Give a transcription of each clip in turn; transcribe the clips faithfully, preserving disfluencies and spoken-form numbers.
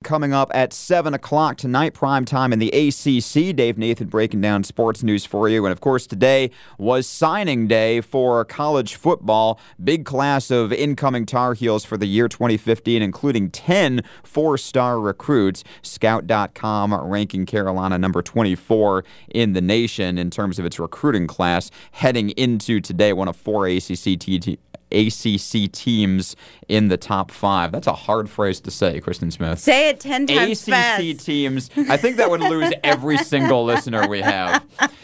coming up at seven o'clock tonight, prime time in the A C C. Dave Nathan breaking down sports news for you. And, of course, today was signing day for college football. Big class of incoming Tar Heels for the year twenty fifteen, including ten four-star recruits. Scout dot com ranking Carolina number twenty-four in the nation in terms of its recruiting class heading into today, one of four A C C teams. A C C teams in the top five. That's a hard phrase to say, Kristen Smith. Say it ten times fast. A C C teams. I think that would lose every single listener we have.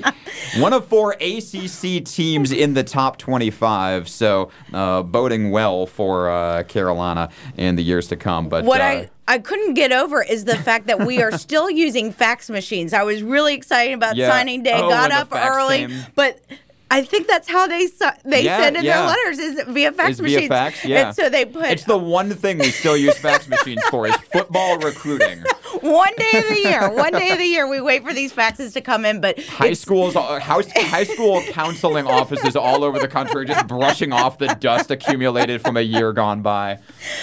One of four A C C teams in the top twenty-five, so uh, boding well for uh, Carolina in the years to come. But what uh, I I couldn't get over is the fact that we are still using fax machines. I was really excited about yeah. signing day, oh, got up early, came. but I think that's how they su- they yeah, send in yeah. their letters is via fax is machines. Via fax, yeah. And so they put. It's the one thing we still use fax machines for is football recruiting. One day of the year, one day of the year, we wait for these faxes to come in. But high schools, uh, house, high school counseling offices all over the country are just brushing off the dust accumulated from a year gone by.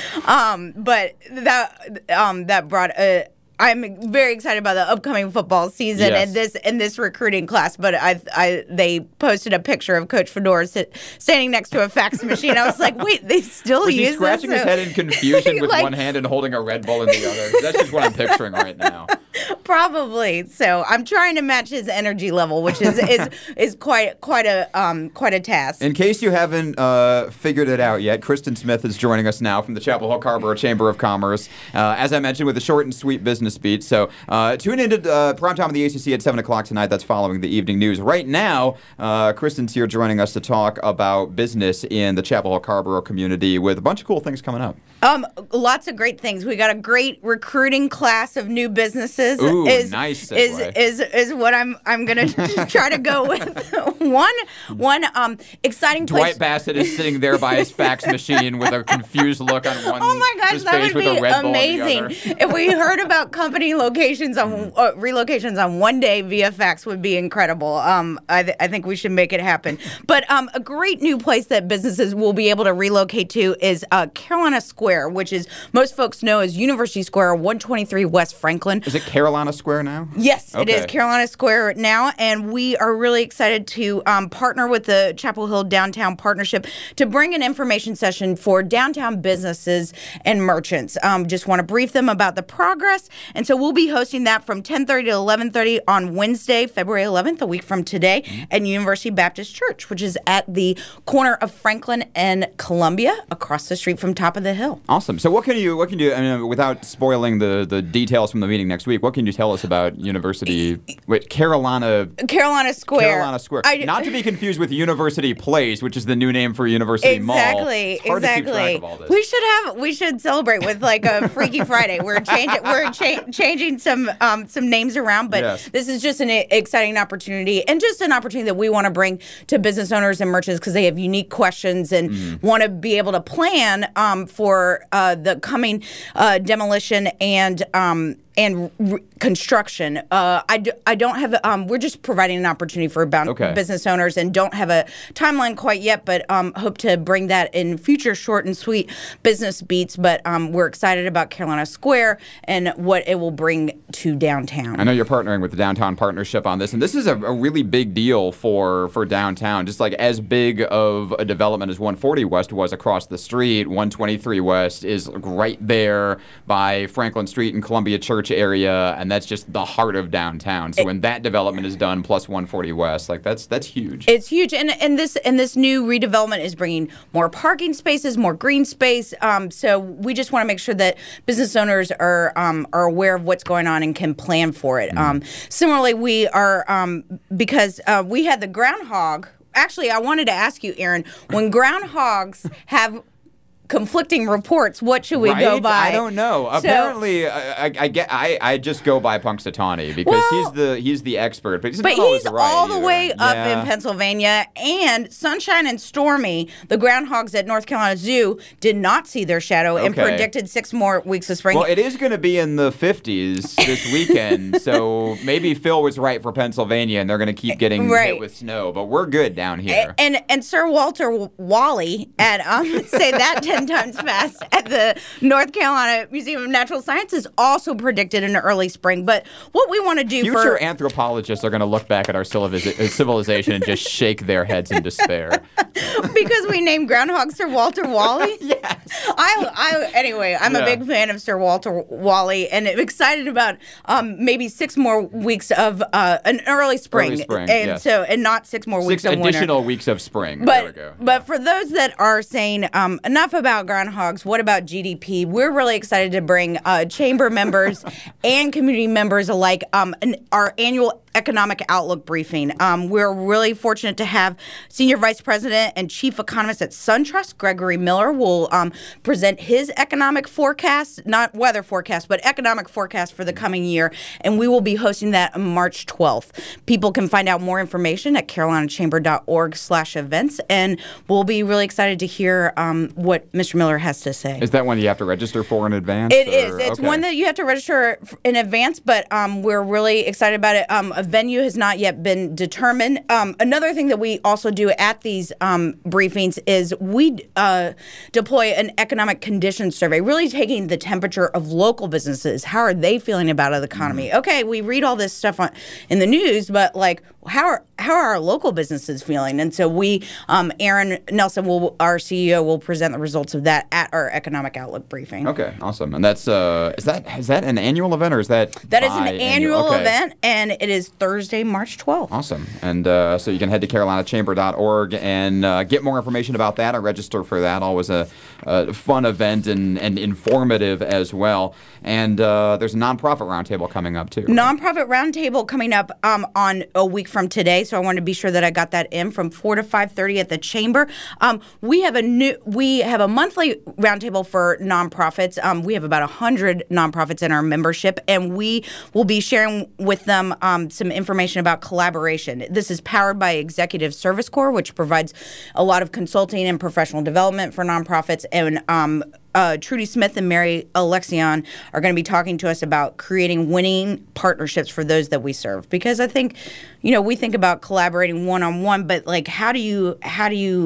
Um, but that um that brought a. I'm very excited about the upcoming football season yes. and this and this recruiting class. But I, I, they posted a picture of Coach Fedora sit, standing next to a fax machine. I was like, wait, they still Was use he scratching this? his head in confusion with like, one hand and holding a Red Bull in the other? That's just what I'm picturing right now. Probably. So I'm trying to match his energy level, which is is, is quite quite a um quite a task. In case you haven't uh, figured it out yet, Kristen Smith is joining us now from the Chapel Hill Carrboro Chamber of Commerce. Uh, as I mentioned, with a short and sweet business beat. So uh, tune into uh, prime time of the A C C at seven o'clock tonight. That's following the evening news. Right now, uh, Kristen's here joining us to talk about business in the Chapel Hill Carrboro community with a bunch of cool things coming up. Um, lots of great things. We got a great recruiting class of new businesses. Ooh, is, nice segue. Is is is what I'm I'm gonna try to go with. one one um exciting place. Dwight Bassett is sitting there by his fax machine with a confused look on one. Oh my gosh, his that face would with be a Red amazing! Bull on the other. If we heard about company locations on uh, relocations on one day via fax, would be incredible. Um, I th- I think we should make it happen. But um, a great new place that businesses will be able to relocate to is uh, Carolina Square, which is most folks know as University Square, one twenty-three West Franklin. Is it Carolina Square now? Yes, okay. It is Carolina Square now, and we are really excited to um, partner with the Chapel Hill Downtown Partnership to bring an information session for downtown businesses and merchants. Um, just want to brief them about the progress, and so we'll be hosting that from ten thirty to eleven thirty on Wednesday, February eleventh, a week from today, mm-hmm. at University Baptist Church, which is at the corner of Franklin and Columbia, across the street from Top of the Hill. Awesome. So what can you, what can you, I mean, without spoiling the, the details from the meeting next week, what can you tell us about University, wait, Carolina... Carolina Square. Carolina Square. I, Not to be confused with University Place, which is the new name for University exactly, Mall. Exactly, hard exactly. To keep track of all this. We should have, we should celebrate with like a Freaky Friday. We're changing, we're cha- changing some um, some names around, but yes. this is just an exciting opportunity and just an opportunity that we want to bring to business owners and merchants because they have unique questions and mm. want to be able to plan um, for uh, the coming uh, demolition and um, and re- construction. Uh, I, do, I don't have, um, we're just providing an opportunity for about okay. business owners and don't have a timeline quite yet, but um, hope to bring that in future short and sweet business beats. But um, we're excited about Carolina Square and what it will bring to downtown. I know you're partnering with the Downtown Partnership on this, and this is a, a really big deal for, for downtown. Just like as big of a development as one forty West was across the street, one twenty-three West is right there by Franklin Street and Columbia Church area, and that's just the heart of downtown. So it, when that development is done, plus one forty West, like that's that's huge. It's huge, and and this and this new redevelopment is bringing more parking spaces, more green space. Um, so we just want to make sure that business owners are um, are aware of what's going on and can plan for it. Mm. Um, similarly, we are um, because uh, we had the groundhog. Actually, I wanted to ask you, Aaron, when groundhogs have conflicting reports, what should we right? go by? I don't know. So, Apparently, I, I, I get. I, I just go by Punxsutawney because well, he's the he's the expert, but he's but not always he's right all the either. way up yeah. in Pennsylvania. And Sunshine and Stormy, the groundhogs at North Carolina Zoo, did not see their shadow okay. and predicted six more weeks of spring. Well, it is going to be in the fifties this weekend, so maybe Phil was right for Pennsylvania, and they're going to keep getting right. hit with snow. But we're good down here. And and, and Sir Walter Wally at um say that tends Valentine's Fest at the North Carolina Museum of Natural Science is also predicted in early spring. But what we want to do Future for anthropologists are going to look back at our civilization and just shake their heads in despair. Because we named groundhog Sir Walter Wally? Yes. I, I, anyway, I'm Yeah. a big fan of Sir Walter Wally, and I'm excited about um, maybe six more weeks of uh, an early spring. Early spring, and yes. so, and not six more weeks Six of winter. additional weeks of spring. But there we go. but for those that are saying um, enough about groundhogs, what about G D P? We're really excited to bring uh, chamber members and community members alike um, an, our annual economic outlook briefing. Um, we're really fortunate to have Senior Vice President and Chief Economist at SunTrust, Gregory Miller, will um, present his economic forecast, not weather forecast, but economic forecast for the coming year. And we will be hosting that on March twelfth. People can find out more information at carolinachamber.org slash events. And we'll be really excited to hear um, what Mister Miller has to say. Is that one you have to register for in advance? It or? is. It's Okay. one that you have to register in advance, but um, we're really excited about it. Um, a venue has not yet been determined. Um, another thing that we also do at these um, briefings is we uh, deploy an economic conditions survey, really taking the temperature of local businesses. How are they feeling about the economy? Mm. Okay, we read all this stuff on, in the news, but like, how are how are our local businesses feeling? And so we, um, Aaron Nelson, will our C E O, will present the results of that at our economic outlook briefing. Okay, awesome. And that's uh, is that is that an annual event or is that That is an annual okay. event, and it is Thursday, March twelfth. Awesome. And uh, so you can head to carolina chamber dot org and uh, get more information about that or register for that. Always a, a fun event and, and informative as well. And uh, there's a nonprofit roundtable coming up, too. Right? Nonprofit roundtable coming up um, on a week from today, so I want to be sure that I got that in from four to five thirty at the chamber. Um, we have a new, we have a monthly roundtable for nonprofits. Um, we have about a hundred nonprofits in our membership, and we will be sharing with them um, some information about collaboration. This is powered by Executive Service Corps, which provides a lot of consulting and professional development for nonprofits, and um, Uh, Trudy Smith and Mary Alexion are going to be talking to us about creating winning partnerships for those that we serve. Because I think, you know, we think about collaborating one-on-one, but like, how do you how do you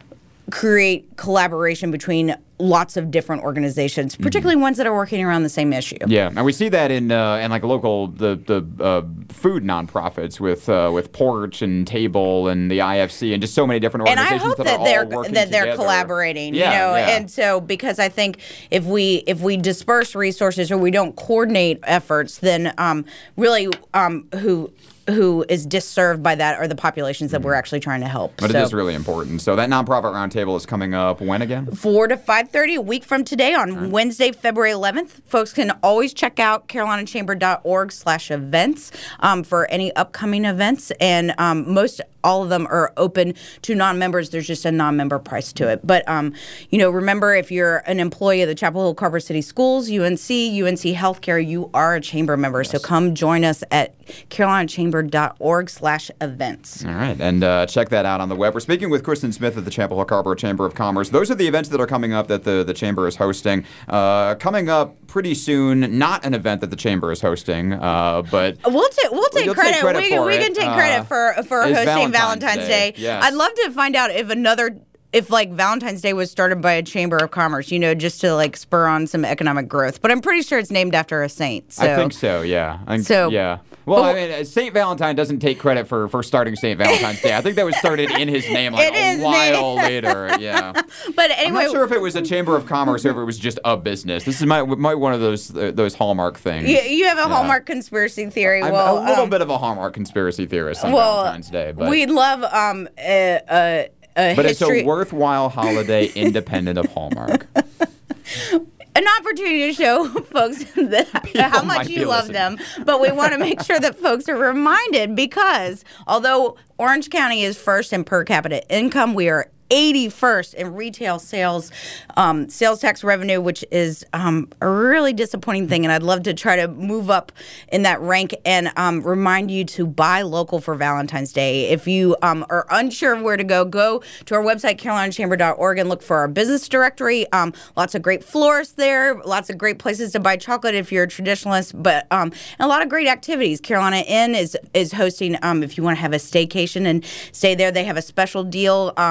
create collaboration between lots of different organizations, particularly mm-hmm. ones that are working around the same issue? Yeah, and we see that in uh, in like local the the uh, food nonprofits with uh, with Porch and Table and the I F C and just so many different And I organizations hope that, that, are they're all working that they're together. collaborating, Yeah, you know, yeah. and so because I think if we if we disperse resources or we don't coordinate efforts, then um, really um, who who is disserved by that are the populations that we're actually trying to help. But so, it is really important. So that nonprofit roundtable is coming up when again? four to five thirty, a week from today on right. Wednesday, February eleventh. Folks can always check out carolinachamber.org slash events um, for any upcoming events. And um, most all of them are open to non-members. There's just a non-member price to it. But, um, you know, remember, if you're an employee of the Chapel Hill Carver City Schools, U N C, U N C Healthcare, you are a chamber member. Yes. So come join us at carolinachamber.org slash events. All right. And uh, check that out on the web. We're speaking with Kristen Smith of the Chapel Hill Carver Chamber of Commerce. Those are the events that are coming up that the, the Chamber is hosting. Uh, coming up pretty soon, not an event that the Chamber is hosting, uh, but... We'll, ta- we'll take credit. Take credit we, for we it. can take credit uh, for, for hosting Valentine's, Valentine's Day. Day. Yes. I'd love to find out if another... if like Valentine's Day was started by a Chamber of Commerce, you know, just to like spur on some economic growth. But I'm pretty sure it's named after a saint. So. I think so, yeah. I think, so, yeah. Well, I mean, Saint Valentine doesn't take credit for, for starting Saint Valentine's Day. I think that was started in his name like a while later. Yeah. But anyway, I'm not sure if it was a Chamber of Commerce or if it was just a business. This is my, my one of those uh, those Hallmark things. You, you have a yeah. Hallmark conspiracy theory. I'm well, a little um, bit of a Hallmark conspiracy theorist on well, Valentine's Day. But we'd love um a. a A but history. It's a worthwhile holiday independent of Hallmark. An opportunity to show folks that how much you love listening. them. But we want to make sure that folks are reminded, because although Orange County is first in per capita income, we are eighty-first in retail sales, um, sales tax revenue, which is um, a really disappointing thing. And I'd love to try to move up in that rank and um, remind you to buy local for Valentine's Day. If you um, are unsure of where to go, go to our website, carolina chamber dot org, and look for our business directory. Um, lots of great florists there, lots of great places to buy chocolate if you're a traditionalist, but um, and a lot of great activities. Carolina Inn is, is hosting, um, if you want to have a staycation and stay there, they have a special deal um, with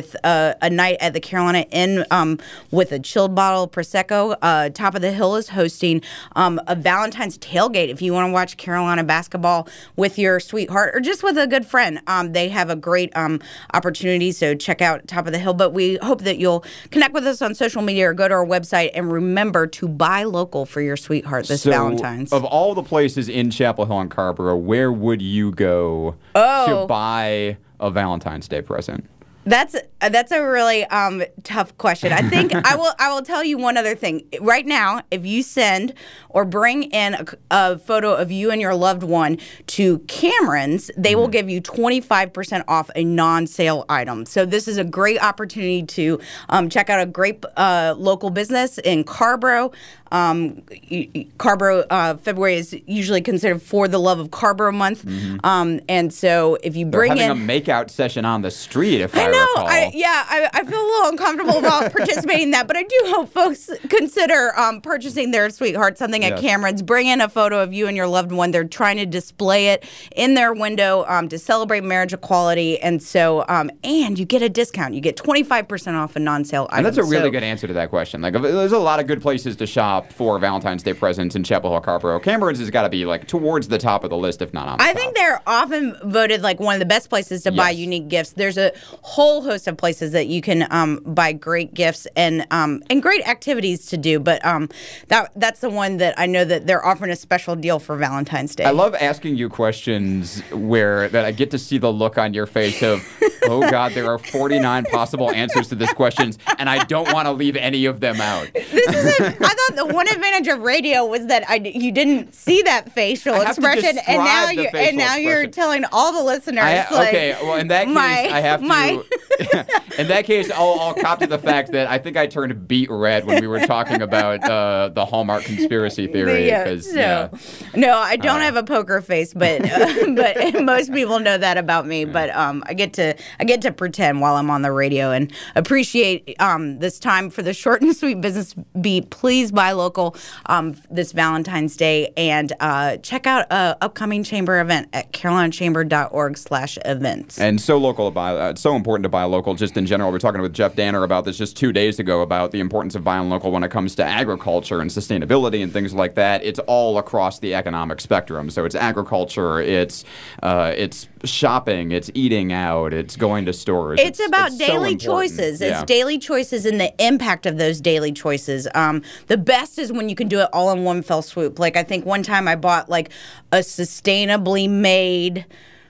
with uh, a night at the Carolina Inn um, with a chilled bottle of Prosecco. Uh, Top of the Hill is hosting um, a Valentine's tailgate. If you want to watch Carolina basketball with your sweetheart or just with a good friend, um, they have a great um, opportunity. So check out Top of the Hill. But we hope that you'll connect with us on social media or go to our website, and remember to buy local for your sweetheart this so Valentine's. Of all the places in Chapel Hill and Carrboro, where would you go oh. to buy a Valentine's Day present? That's uh, that's a really um, tough question. I think I will I will tell you one other thing. Right now, if you send or bring in a, a photo of you and your loved one to Cameron's, they mm-hmm. will give you twenty-five percent off a non-sale item. So this is a great opportunity to um, check out a great uh, local business in Carrboro. Um, Carrboro, uh, February is usually considered For the Love of Carrboro month. Mm-hmm. Um, and so if you bring They're in... having a makeout session on the street, if I, I know, recall. I, yeah, I, I feel a little uncomfortable about participating in that, but I do hope folks consider um, purchasing their sweetheart something yes. at Cameron's. Bring in a photo of you and your loved one. They're trying to display it in their window um, to celebrate marriage equality. And so, um, and you get a discount. You get twenty-five percent off a non-sale item. And that's a really so, good answer to that question. Like, there's a lot of good places to shop for Valentine's Day presents in Chapel Hill, Carrboro. Cameron's has got to be like towards the top of the list, if not on the I top. think they're often voted like one of the best places to yes. buy unique gifts. There's a whole host of places that you can um, buy great gifts and um, and great activities to do. But um, that that's the one that I know that they're offering a special deal for Valentine's Day. I love asking you questions where that I get to see the look on your face of, oh God, there are forty-nine possible answers to this question, and I don't want to leave any of them out. This is a, I thought the one advantage of radio was that I, you didn't see that facial expression, and now you and now expression. You're telling all the listeners. I, like, okay, well in that case, my, I have my. to. In that case, I'll, I'll cop to the fact that I think I turned beet red when we were talking about uh, the Hallmark conspiracy theory. Yeah, so, yeah. No, I don't uh, have a poker face, but uh, but most people know that about me. Yeah. But um, I get to I get to pretend while I'm on the radio and appreciate um, this time for the short and sweet business beat. Please buy local um, this Valentine's Day and uh, check out an upcoming chamber event at carolina chamber dot org slash events. And so local to buy. Uh, it's so important to buy local. Just in general, we we're talking with Jeff Danner about this just two days ago about the importance of buying local when it comes to agriculture and sustainability and things like that. It's all across the economic spectrum. So it's agriculture, it's uh, it's shopping, it's eating out, it's going to stores. It's, it's about it's daily so choices. Yeah. It's daily choices and the impact of those daily choices. Um, the best is when you can do it all in one fell swoop. Like I think one time I bought like a sustainably made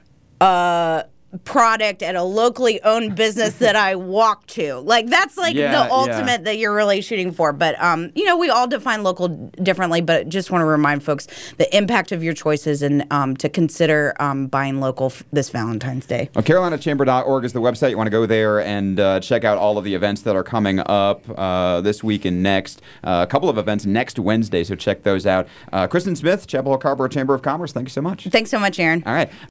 uh product at a locally owned business that I walk to. Like that's like yeah, the ultimate yeah. that you're really shooting for. But um, you know, we all define local differently, but just want to remind folks the impact of your choices and um, to consider um, buying local f- this Valentine's Day. Well, carolina chamber dot org is the website. You want to go there and uh, check out all of the events that are coming up uh, this week and next. Uh, a couple of events next Wednesday, so check those out. Uh, Kristen Smith, Chapel Hill Carrboro Chamber of Commerce, thank you so much. Thanks so much, Aaron. All right.